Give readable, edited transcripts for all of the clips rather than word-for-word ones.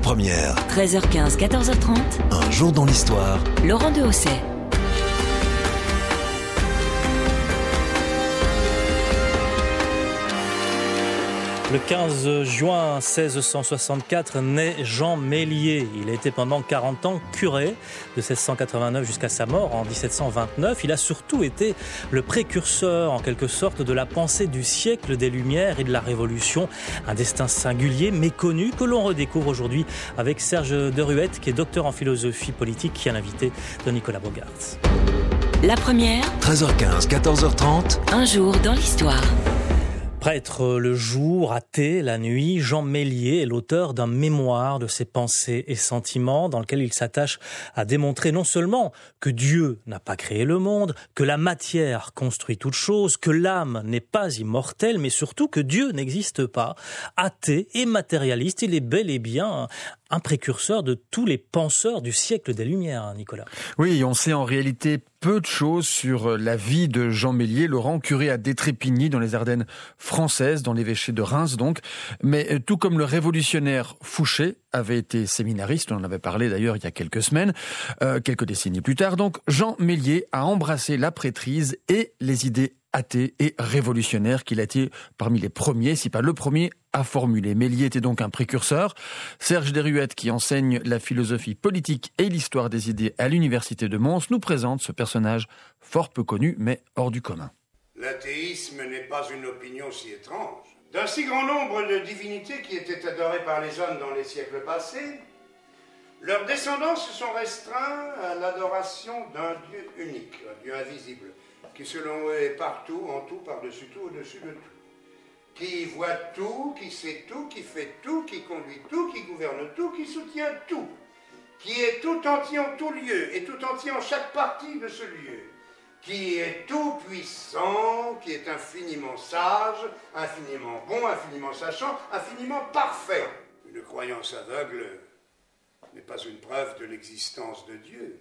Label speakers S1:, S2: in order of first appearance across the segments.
S1: Première.
S2: 13h15, 14h30.
S1: Un jour dans l'histoire.
S2: Laurent Dehosset.
S3: Le 15 juin 1664 naît Jean Méliès. Il a été pendant 40 ans curé, de 1689 jusqu'à sa mort en 1729. Il a surtout été le précurseur, en quelque sorte, de la pensée du siècle des Lumières et de la Révolution. Un destin singulier, méconnu, que l'on redécouvre aujourd'hui avec Serge Deruet, qui est docteur en philosophie politique, qui est l'invité de Nicolas Bogarts.
S2: La Première.
S1: 13h15, 14h30.
S2: Un jour dans l'histoire.
S3: Prêtre le jour, athée la nuit, Jean Méliès est l'auteur d'un mémoire de ses pensées et sentiments dans lequel il s'attache à démontrer non seulement que Dieu n'a pas créé le monde, que la matière construit toute chose, que l'âme n'est pas immortelle, mais surtout que Dieu n'existe pas. Athée et matérialiste, il est bel et bien un précurseur de tous les penseurs du siècle des Lumières, Nicolas.
S4: Oui, on sait en réalité peu de choses sur la vie de Jean Méliès, Laurent, curé à Détrépigny dans les Ardennes françaises, dans l'évêché de Reims donc. Mais tout comme le révolutionnaire Fouché avait été séminariste, on en avait parlé d'ailleurs il y a quelques semaines, quelques décennies plus tard, donc Jean Méliès a embrassé la prêtrise et les idées athées et révolutionnaires qu'il a été parmi les premiers, si pas le premier, à formuler. Méliès était donc un précurseur. Serge Deruet, qui enseigne la philosophie politique et l'histoire des idées à l'université de Mons, nous présente ce personnage fort peu connu, mais hors du commun.
S5: L'athéisme n'est pas une opinion si étrange. D'un si grand nombre de divinités qui étaient adorées par les hommes dans les siècles passés, leurs descendants se sont restreints à l'adoration d'un Dieu unique, un Dieu invisible, qui selon eux est partout, en tout, par-dessus tout, au-dessus de tout. Qui voit tout, qui sait tout, qui fait tout, qui conduit tout, qui gouverne tout, qui soutient tout. Qui est tout entier en tout lieu, et tout entier en chaque partie de ce lieu. Qui est tout puissant, qui est infiniment sage, infiniment bon, infiniment sachant, infiniment parfait. Une croyance aveugle n'est pas une preuve de l'existence de Dieu.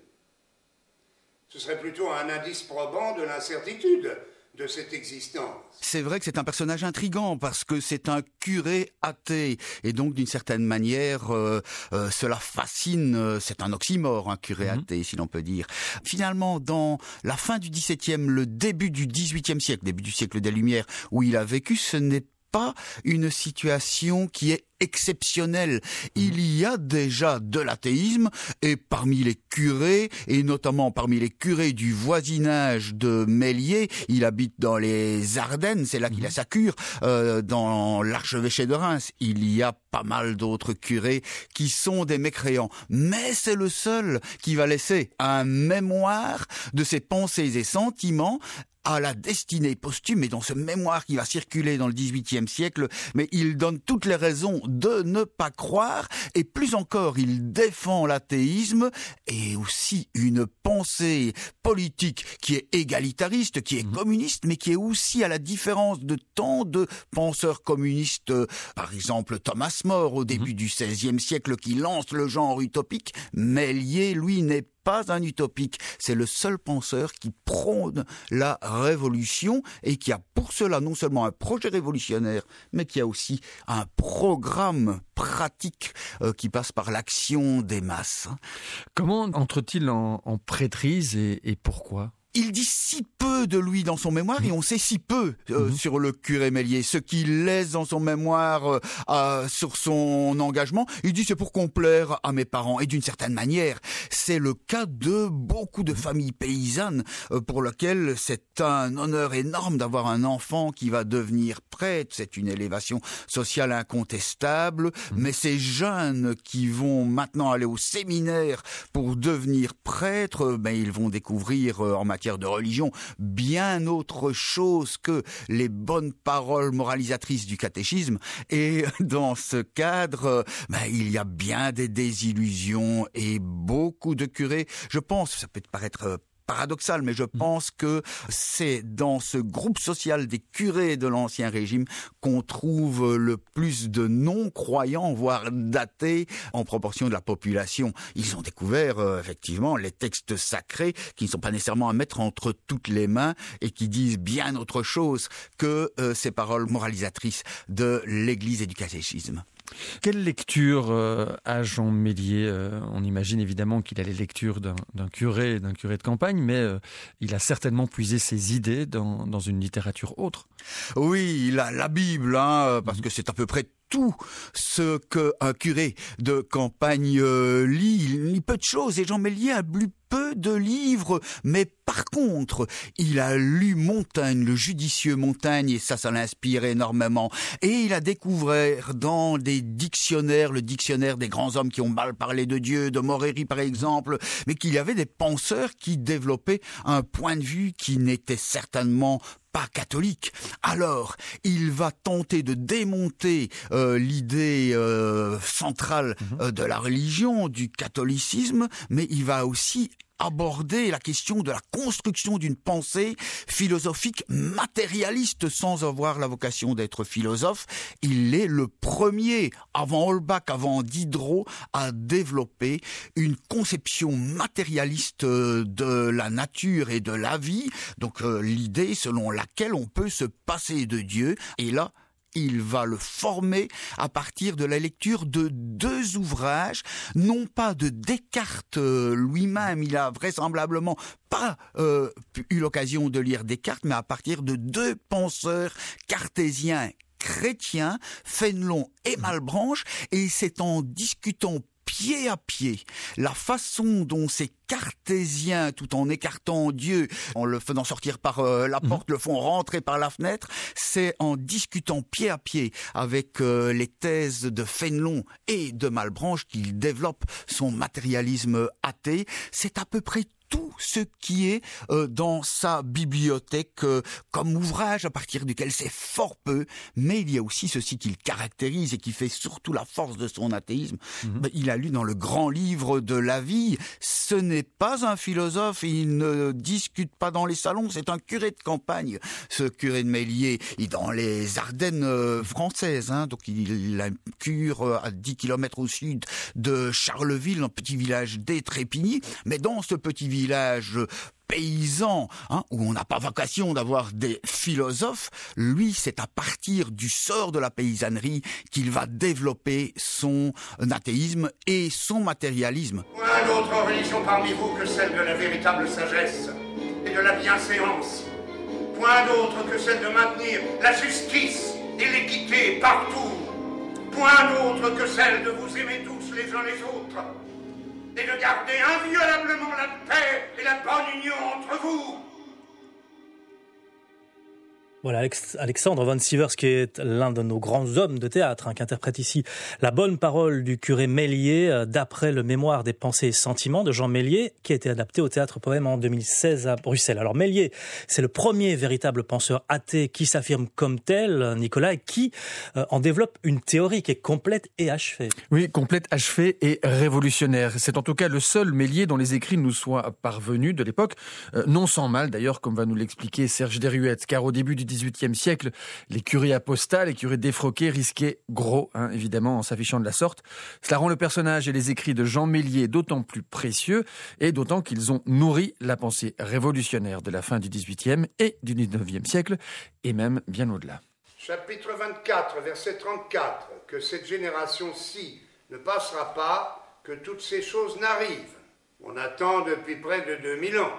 S5: Ce serait plutôt un indice probant de l'incertitude de cette existence.
S6: C'est vrai que c'est un personnage intrigant parce que c'est un curé athée et donc d'une certaine manière cela fascine, c'est un oxymore, un curé athée si l'on peut dire. Finalement, dans la fin du XVIIe, le début du XVIIIe siècle, début du siècle des Lumières où il a vécu, ce n'est pas une situation qui est exceptionnelle. Il y a déjà de l'athéisme et parmi les curés, et notamment parmi les curés du voisinage de Méliès, il habite dans les Ardennes, c'est là qu'il a sa cure, dans l'archevêché de Reims. Il y a pas mal d'autres curés qui sont des mécréants, mais c'est le seul qui va laisser un mémoire de ses pensées et sentiments à la destinée posthume, et dans ce mémoire qui va circuler dans le XVIIIe siècle, mais il donne toutes les raisons de ne pas croire, et plus encore, il défend l'athéisme, et aussi une pensée politique qui est égalitariste, qui est communiste, mais qui est aussi, à la différence de tant de penseurs communistes, par exemple Thomas More au début du XVIe siècle, qui lance le genre utopique, Méliès, lui, n'est pas un utopique. C'est le seul penseur qui prône la révolution et qui a pour cela non seulement un projet révolutionnaire, mais qui a aussi un programme pratique qui passe par l'action des masses.
S4: Comment entre-t-il en prêtrise et pourquoi ?
S6: Il dit si peu de lui dans son mémoire et on sait si peu sur le curé Méliès. Ce qu'il laisse dans son mémoire sur son engagement, il dit c'est pour complaire à mes parents. Et d'une certaine manière, c'est le cas de beaucoup de familles paysannes pour lesquelles c'est un honneur énorme d'avoir un enfant qui va devenir prêtre. C'est une élévation sociale incontestable. Mais ces jeunes qui vont maintenant aller au séminaire pour devenir prêtres, ils vont découvrir en matière de religion bien autre chose que les bonnes paroles moralisatrices du catéchisme, et dans ce cadre il y a bien des désillusions et beaucoup de curés, je pense, ça peut paraître paradoxal, mais je pense que c'est dans ce groupe social des curés de l'Ancien Régime qu'on trouve le plus de non-croyants, voire d'athées, en proportion de la population. Ils ont découvert, effectivement, les textes sacrés qui ne sont pas nécessairement à mettre entre toutes les mains et qui disent bien autre chose que ces paroles moralisatrices de l'Église et du catéchisme.
S4: Quelle lecture a Jean Méliès? On imagine évidemment qu'il a les lectures d'un curé de campagne, mais il a certainement puisé ses idées dans une littérature autre.
S6: Oui, la Bible, parce que c'est à peu près tout ce qu'un curé de campagne lit. Il lit peu de choses, et Jean Méliès a lu peu de livres, mais par contre, il a lu Montaigne, le judicieux Montaigne, et ça l'inspire énormément. Et il a découvert dans des dictionnaires, le dictionnaire des grands hommes qui ont mal parlé de Dieu, de Moréry par exemple, mais qu'il y avait des penseurs qui développaient un point de vue qui n'était certainement pas catholique. Alors, il va tenter de démonter l'idée centrale de la religion, du catholicisme, mais il va aussi aborder la question de la construction d'une pensée philosophique matérialiste sans avoir la vocation d'être philosophe. Il est le premier, avant Holbach, avant Diderot, à développer une conception matérialiste de la nature et de la vie. Donc l'idée selon laquelle on peut se passer de Dieu. Et là, il va le former à partir de la lecture de 2 ouvrages, non pas de Descartes lui-même, il a vraisemblablement pas eu l'occasion de lire Descartes, mais à partir de 2 penseurs cartésiens chrétiens, Fénelon et Malebranche, et c'est en discutant pied à pied la façon dont ces cartésiens, tout en écartant Dieu, en le faisant sortir par la porte, le font rentrer par la fenêtre, c'est en discutant pied à pied avec les thèses de Fénelon et de Malebranche qu'il développe son matérialisme athée. C'est à peu près tout ce qui est dans sa bibliothèque comme ouvrage à partir duquel c'est fort peu, mais il y a aussi ceci qui le caractérise et qui fait surtout la force de son athéisme. Il a lu dans le grand livre de la vie, ce n'est pas un philosophe, il ne discute pas dans les salons, c'est un curé de campagne, ce curé de Méliès, dans les Ardennes françaises, donc il a une cure à 10 km au sud de Charleville, un petit village des Trépigny, mais dans ce petit village paysan, où on n'a pas vocation d'avoir des philosophes, lui, c'est à partir du sort de la paysannerie qu'il va développer son athéisme et son matérialisme.
S5: Point d'autre religion parmi vous que celle de la véritable sagesse et de la bienséance. Point d'autre que celle de maintenir la justice et l'équité partout. Point d'autre que celle de vous aimer tous les uns les autres et de garder inviolablement la paix et la bonne union entre vous.
S3: Voilà, Alexandre von Sivers, qui est l'un de nos grands hommes de théâtre, qui interprète ici la bonne parole du curé Méliès, d'après le mémoire des pensées et sentiments de Jean Méliès, qui a été adapté au théâtre poème en 2016 à Bruxelles. Alors Méliès, c'est le premier véritable penseur athée qui s'affirme comme tel, Nicolas, et qui en développe une théorie qui est complète et achevée.
S4: Oui, complète, achevée et révolutionnaire. C'est en tout cas le seul Méliès dont les écrits nous soient parvenus de l'époque, non sans mal d'ailleurs, comme va nous l'expliquer Serge Deruette, car au début du XVIIIe siècle, les curés apostats, les curés défroqués risquaient gros, évidemment, en s'affichant de la sorte. Cela rend le personnage et les écrits de Jean Méliès d'autant plus précieux, et d'autant qu'ils ont nourri la pensée révolutionnaire de la fin du XVIIIe et du XIXe siècle, et même bien au-delà.
S5: Chapitre 24, verset 34, que cette génération-ci ne passera pas, que toutes ces choses n'arrivent. On attend depuis près de 2000 ans.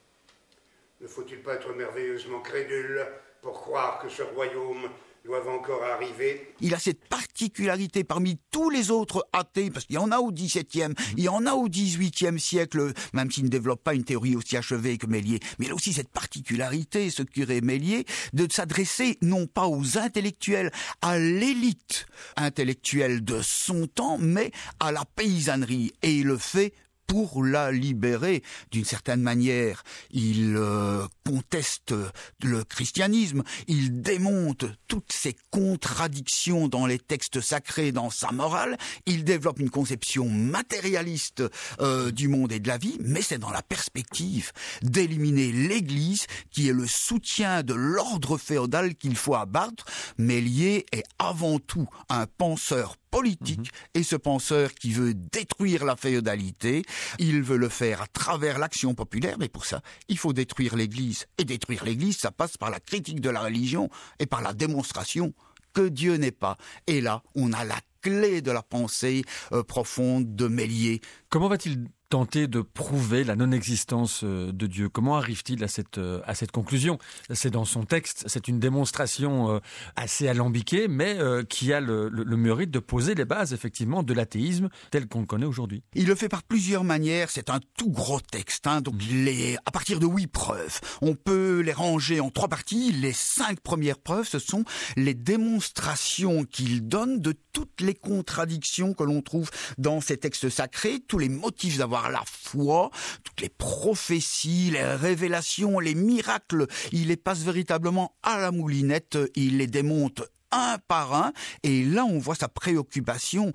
S5: Ne faut-il pas être merveilleusement crédule pour croire que ce royaume doit encore arriver?
S6: Il a cette particularité parmi tous les autres athées, parce qu'il y en a au XVIIe, il y en a au XVIIIe siècle, même s'il ne développe pas une théorie aussi achevée que Méliès. Mais il a aussi cette particularité, ce curé Méliès, de s'adresser non pas aux intellectuels, à l'élite intellectuelle de son temps, mais à la paysannerie. Et il le fait pour la libérer d'une certaine manière. Il conteste le christianisme, il démonte toutes ces contradictions dans les textes sacrés, dans sa morale, il développe une conception matérialiste du monde et de la vie, mais c'est dans la perspective d'éliminer l'Église qui est le soutien de l'ordre féodal qu'il faut abattre. Méliès est avant tout un penseur politique, et ce penseur qui veut détruire la féodalité, il veut le faire à travers l'action populaire, mais pour ça, il faut détruire l'Église. Et détruire l'Église, ça passe par la critique de la religion et par la démonstration que Dieu n'est pas. Et là, on a la clé de la pensée profonde de Méliès.
S4: Comment va-t-il tenter de prouver la non-existence de Dieu? Comment arrive-t-il à cette conclusion? C'est dans son texte, c'est une démonstration assez alambiquée, mais qui a le mérite de poser les bases, effectivement, de l'athéisme tel qu'on le connaît aujourd'hui.
S6: Il le fait par plusieurs manières, c'est un tout gros texte, donc il est à partir de 8 preuves. On peut les ranger en 3 parties. Les 5 premières preuves, ce sont les démonstrations qu'il donne de toutes les contradictions que l'on trouve dans ces textes sacrés, tous les motifs d'avoir la foi, toutes les prophéties, les révélations, les miracles. Il les passe véritablement à la moulinette, il les démonte un par un, et là on voit sa préoccupation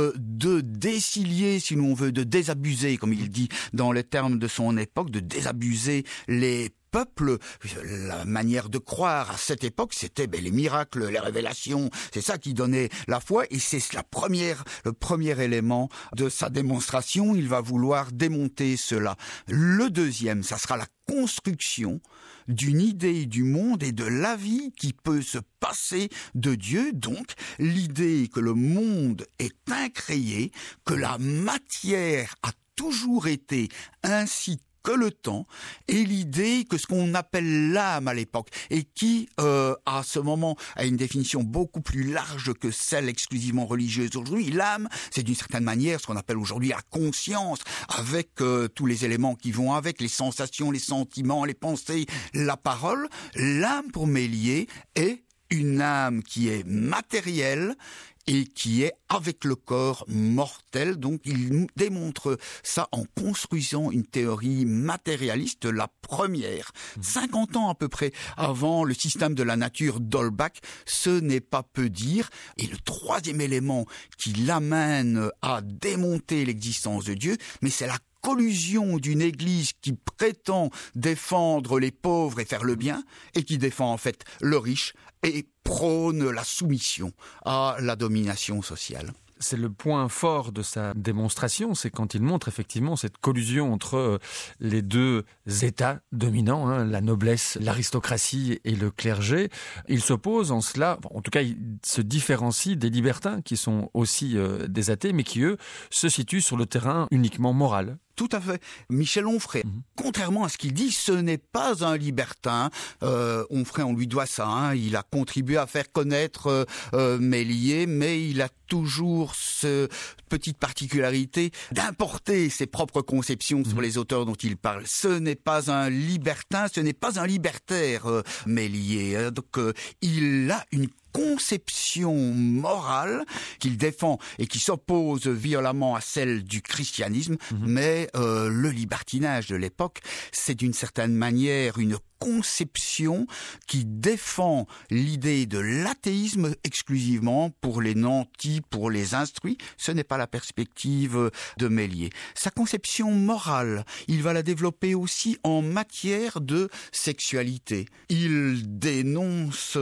S6: de désilier, si l'on veut, de désabuser, comme il dit dans les termes de son époque, de désabuser les peuples. La manière de croire à cette époque, c'était les miracles, les révélations, c'est ça qui donnait la foi, et c'est le premier élément de sa démonstration. Il va vouloir démonter cela. Le deuxième, ça sera la construction d'une idée du monde et de la vie qui peut se passer de Dieu, donc l'idée que le monde est incréé, que la matière a toujours été ainsi que le temps, et l'idée que ce qu'on appelle l'âme à l'époque, et qui, à ce moment, a une définition beaucoup plus large que celle exclusivement religieuse aujourd'hui. L'âme, c'est d'une certaine manière ce qu'on appelle aujourd'hui la conscience, avec tous les éléments qui vont avec, les sensations, les sentiments, les pensées, la parole. L'âme, pour Méliès, est une âme qui est matérielle, et qui est avec le corps mortel. Donc il démontre ça en construisant une théorie matérialiste, la première. 50 ans à peu près avant le système de la nature d'Holbach, ce n'est pas peu dire. Et le troisième élément qui l'amène à démonter l'existence de Dieu, mais c'est la collusion d'une église qui prétend défendre les pauvres et faire le bien, et qui défend en fait le riche et prône la soumission à la domination sociale.
S4: C'est le point fort de sa démonstration, c'est quand il montre effectivement cette collusion entre les deux états dominants, la noblesse, l'aristocratie et le clergé. Il s'oppose en cela, en tout cas il se différencie des libertins qui sont aussi des athées, mais qui eux se situent sur le terrain uniquement moral.
S6: Tout à fait. Michel Onfray, contrairement à ce qu'il dit, ce n'est pas un libertin. Onfray, on lui doit ça. Il a contribué à faire connaître Méliès, mais il a toujours cette petite particularité d'importer ses propres conceptions sur les auteurs dont il parle. Ce n'est pas un libertin, ce n'est pas un libertaire, Méliès. Donc, il a une conception morale qu'il défend et qui s'oppose violemment à celle du christianisme, mais le libertinage de l'époque, c'est d'une certaine manière une conception qui défend l'idée de l'athéisme exclusivement pour les nantis, pour les instruits. Ce n'est pas la perspective de Méliès. Sa conception morale, il va la développer aussi en matière de sexualité. Il dénonce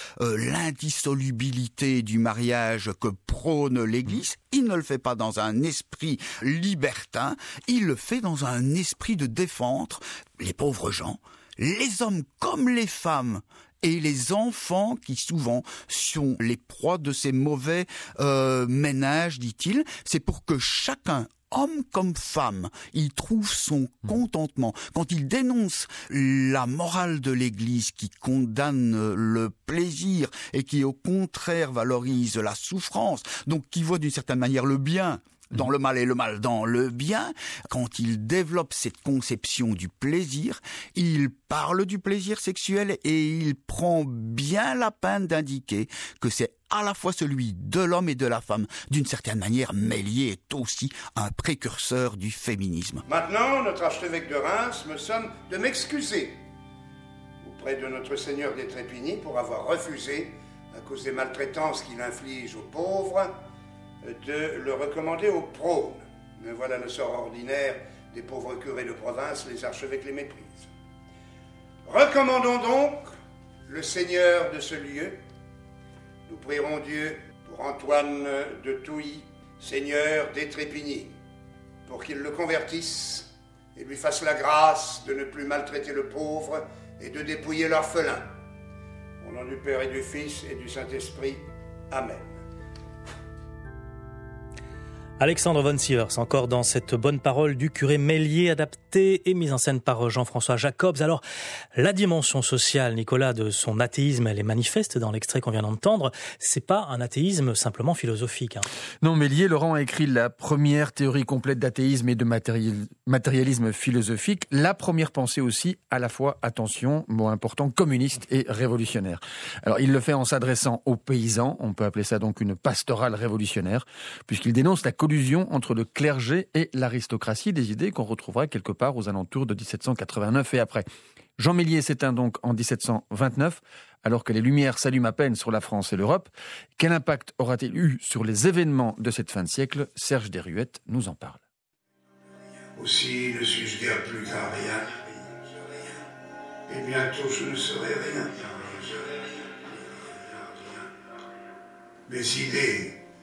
S6: l'indissolubilité du mariage que prône l'Église. Il ne le fait pas dans un esprit libertin, il le fait dans un esprit de défendre les pauvres gens, les hommes comme les femmes et les enfants qui souvent sont les proies de ces mauvais ménages, dit-il. C'est pour que chacun, homme comme femme, il trouve son contentement. Quand il dénonce la morale de l'Église qui condamne le plaisir et qui au contraire valorise la souffrance, donc qui voit d'une certaine manière le bien dans le mal et le mal dans le bien, quand il développe cette conception du plaisir, il parle du plaisir sexuel et il prend bien la peine d'indiquer que c'est à la fois celui de l'homme et de la femme. D'une certaine manière, Méliès est aussi un précurseur du féminisme.
S5: Maintenant, notre archevêque de Reims me somme de m'excuser auprès de notre Seigneur des Trépigny pour avoir refusé, à cause des maltraitances qu'il inflige aux pauvres, de le recommander au prône. Mais voilà le sort ordinaire des pauvres curés de province, les archevêques les méprisent. Recommandons donc le Seigneur de ce lieu. Nous prierons Dieu pour Antoine de Touilly, Seigneur des Trépigny, pour qu'il le convertisse et lui fasse la grâce de ne plus maltraiter le pauvre et de dépouiller l'orphelin. Au nom du Père et du Fils et du Saint-Esprit. Amen.
S3: Alexandre von Sivers, encore dans cette bonne parole du curé Meslier, adaptée et mise en scène par Jean-François Jacobs. Alors, la dimension sociale, Nicolas, de son athéisme, elle est manifeste dans l'extrait qu'on vient d'entendre. C'est pas un athéisme simplement philosophique.
S4: Non, Meslier, Laurent, a écrit la première théorie complète d'athéisme et de matérialisme philosophique. La première pensée aussi, à la fois, attention, mot important, communiste et révolutionnaire. Alors, il le fait en s'adressant aux paysans. On peut appeler ça donc une pastorale révolutionnaire, puisqu'il dénonce la collusion entre le clergé et l'aristocratie, des idées qu'on retrouvera quelque part aux alentours de 1789 et après. Jean Meslier s'éteint donc en 1729, alors que les Lumières s'allument à peine sur la France et l'Europe. Quel impact aura-t-il eu sur les événements de cette fin de siècle ? Serge Desruettes nous en parle.
S5: Aussi ne suis-je guère plus qu'un rien. Et bientôt je ne serai rien. Mes idées